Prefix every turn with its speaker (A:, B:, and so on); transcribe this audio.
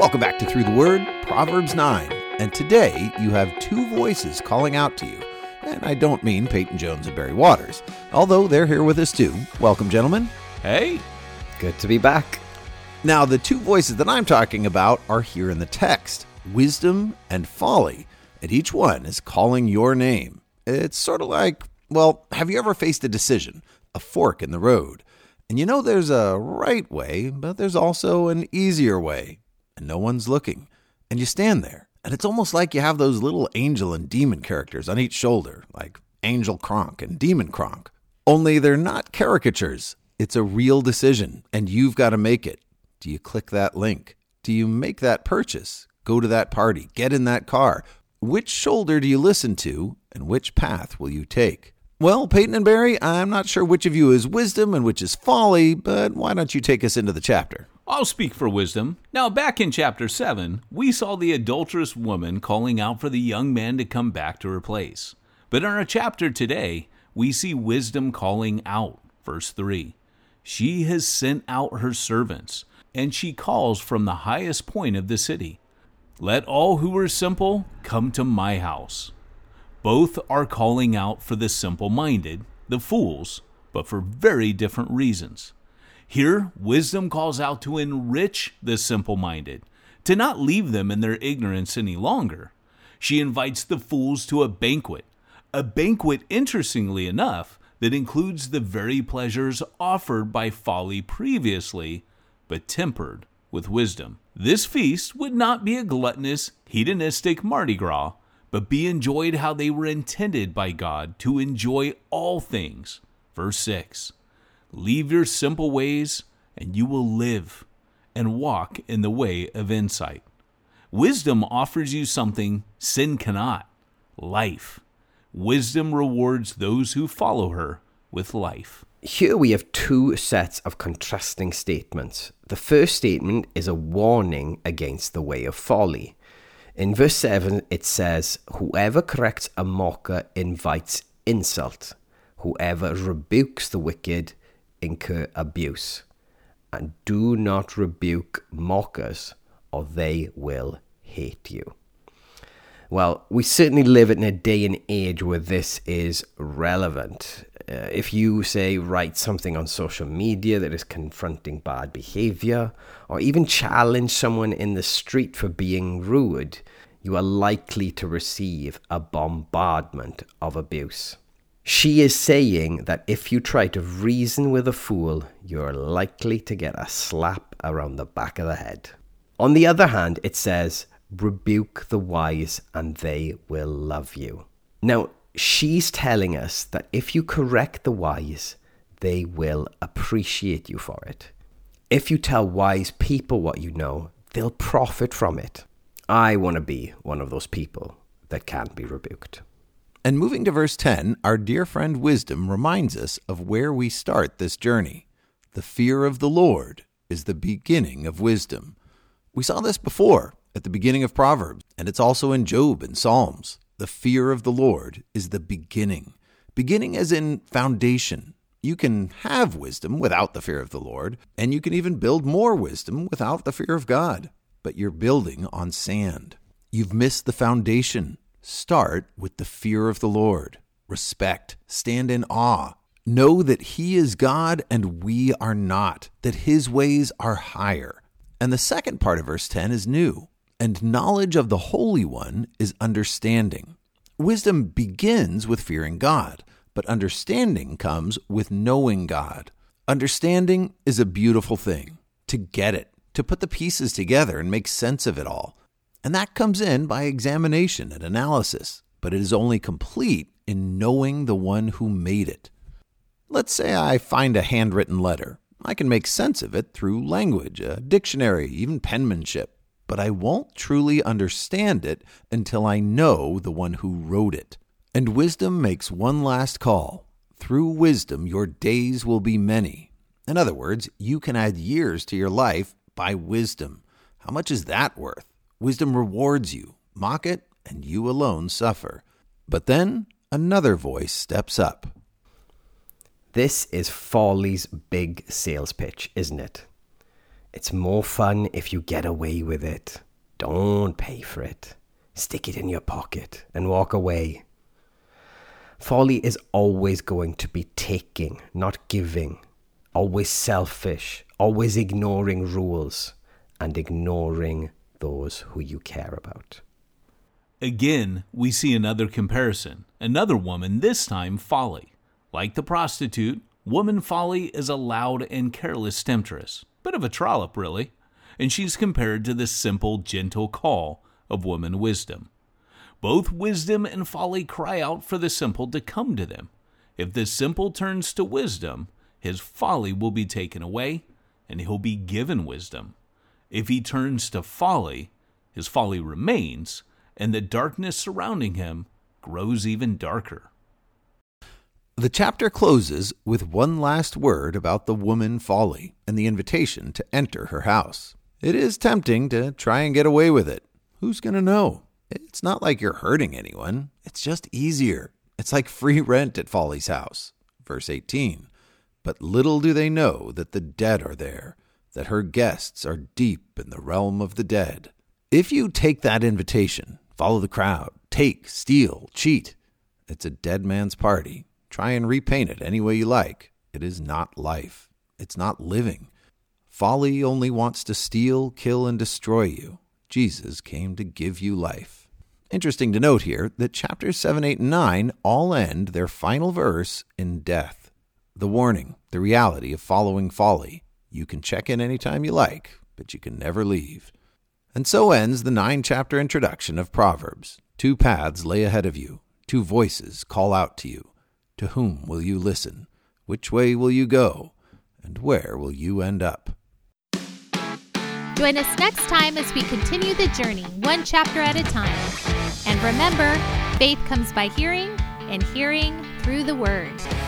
A: Welcome back to Through the Word, Proverbs 9. And today you have two voices calling out to you. And I don't mean Peyton Jones and Barry Waters, although they're here with us too. Welcome, gentlemen.
B: Hey.
C: Good to be back.
A: Now, the two voices that I'm talking about are here in the text, wisdom and folly, and each one is calling your name. It's sort of like, well, have you ever faced a decision, a fork in the road? And you know there's a right way, but there's also an easier way, and no one's looking. And you stand there, and it's almost like you have those little angel and demon characters on each shoulder, like Angel Kronk and Demon Kronk. Only they're not caricatures. It's a real decision, and you've got to make it. Do you click that link? Do you make that purchase? Go to that party? Get in that car? Which shoulder do you listen to, and which path will you take? Well, Peyton and Barry, I'm not sure which of you is wisdom and which is folly, but why don't you take us into the chapter?
B: I'll speak for wisdom. Now, back in chapter 7, we saw the adulterous woman calling out for the young man to come back to her place. But in our chapter today, we see wisdom calling out. Verse 3, she has sent out her servants, and she calls from the highest point of the city. Let all who are simple come to my house. Both are calling out for the simple-minded, the fools, but for very different reasons. Here, wisdom calls out to enrich the simple-minded, to not leave them in their ignorance any longer. She invites the fools to a banquet, interestingly enough, that includes the very pleasures offered by folly previously, but tempered with wisdom. This feast would not be a gluttonous, hedonistic Mardi Gras, but be enjoyed how they were intended by God to enjoy all things. Verse 6, leave your simple ways, and you will live, and walk in the way of insight. Wisdom offers you something sin cannot, life. Wisdom rewards those who follow her with life.
C: Here we have two sets of contrasting statements. The first statement is a warning against the way of folly. In verse 7, it says, whoever corrects a mocker invites insult. Whoever rebukes the wicked incur abuse. And do not rebuke mockers, or they will hate you. Well, we certainly live in a day and age where this is relevant. If you, say, write something on social media that is confronting bad behavior, or even challenge someone in the street for being rude, you are likely to receive a bombardment of abuse. She is saying that if you try to reason with a fool, you're likely to get a slap around the back of the head. On the other hand, it says, rebuke the wise and they will love you. Now, she's telling us that if you correct the wise, they will appreciate you for it. If you tell wise people what you know, they'll profit from it. I want to be one of those people that can't be rebuked.
A: And moving to verse 10, our dear friend Wisdom reminds us of where we start this journey. The fear of the Lord is the beginning of wisdom. We saw this before at the beginning of Proverbs, and it's also in Job and Psalms. The fear of the Lord is the beginning. Beginning as in foundation. You can have wisdom without the fear of the Lord, and you can even build more wisdom without the fear of God. But you're building on sand. You've missed the foundation. Start with the fear of the Lord. Respect. Stand in awe. Know that He is God and we are not, that His ways are higher. And the second part of verse 10 is new. And knowledge of the Holy One is understanding. Wisdom begins with fearing God, but understanding comes with knowing God. Understanding is a beautiful thing. To get it, to put the pieces together and make sense of it all. And that comes in by examination and analysis, but it is only complete in knowing the one who made it. Let's say I find a handwritten letter. I can make sense of it through language, a dictionary, even penmanship, but I won't truly understand it until I know the one who wrote it. And wisdom makes one last call. Through wisdom, your days will be many. In other words, you can add years to your life by wisdom. How much is that worth? Wisdom rewards you. Mock it, and you alone suffer. But then another voice steps up.
C: This is folly's big sales pitch, isn't it? It's more fun if you get away with it. Don't pay for it. Stick it in your pocket and walk away. Folly is always going to be taking, not giving. Always selfish, always ignoring rules, and ignoring those who you care about.
B: Again, we see another comparison. Another woman, this time folly. Like the prostitute, woman folly is a loud and careless temptress. Bit of a trollop, really. And she's compared to the simple, gentle call of woman wisdom. Both wisdom and folly cry out for the simple to come to them. If the simple turns to wisdom, his folly will be taken away, and he'll be given wisdom. If he turns to folly, his folly remains, and the darkness surrounding him grows even darker.
A: The chapter closes with one last word about the woman folly and the invitation to enter her house. It is tempting to try and get away with it. Who's going to know? It's not like you're hurting anyone. It's just easier. It's like free rent at Folly's house. Verse 18. But little do they know that the dead are there, that her guests are deep in the realm of the dead. If you take that invitation, follow the crowd, take, steal, cheat, it's a dead man's party. Try and repaint it any way you like. It is not life. It's not living. Folly only wants to steal, kill, and destroy you. Jesus came to give you life. Interesting to note here that chapters 7, 8, and 9 all end their final verse in death. The warning, the reality of following folly. You can check in anytime you like, but you can never leave. And so ends the 9-chapter introduction of Proverbs. 2 paths lay ahead of you. 2 voices call out to you. To whom will you listen? Which way will you go? And where will you end up?
D: Join us next time as we continue the journey, one chapter at a time. And remember, faith comes by hearing, and hearing through the Word.